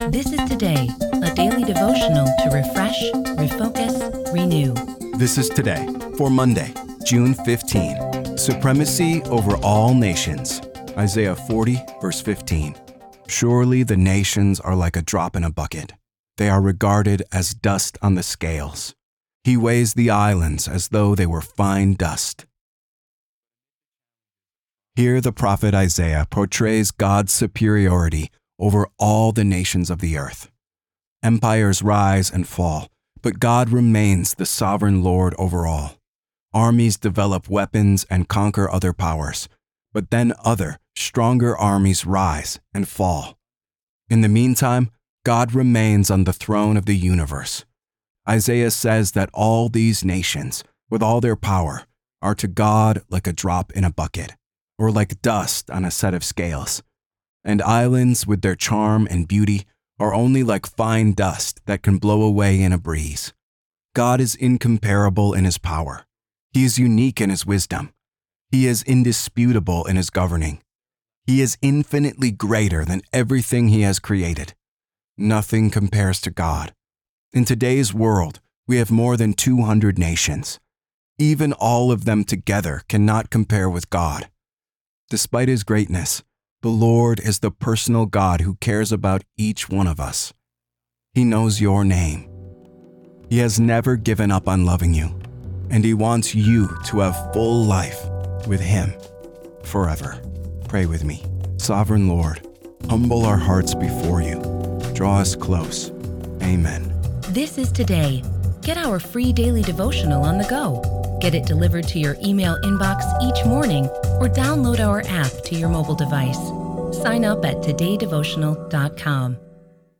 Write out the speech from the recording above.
This is Today, a daily devotional to refresh, refocus, renew. This is Today for Monday, June 15. Supremacy over all nations. Isaiah 40, verse 15. Surely the nations are like a drop in a bucket. They are regarded as dust on the scales. He weighs the islands as though they were fine dust. Here the prophet Isaiah portrays God's superiority over all the nations of the earth. Empires rise and fall, but God remains the sovereign Lord over all. Armies develop weapons and conquer other powers, but then other, stronger armies rise and fall. In the meantime, God remains on the throne of the universe. Isaiah says that all these nations, with all their power, are to God like a drop in a bucket, or like dust on a set of scales. And islands with their charm and beauty are only like fine dust that can blow away in a breeze. God is incomparable in his power. He is unique in his wisdom. He is indisputable in his governing. He is infinitely greater than everything he has created. Nothing compares to God. In today's world, we have more than 200 nations. Even all of them together cannot compare with God. Despite his greatness, the Lord is the personal God who cares about each one of us. He knows your name. He has never given up on loving you, and he wants you to have full life with him forever. Pray with me. Sovereign Lord, humble our hearts before you. Draw us close. Amen. This is Today. Get our free daily devotional on the go. Get it delivered to your email inbox each morning or download our app to your mobile device. Sign up at todaydevotional.com.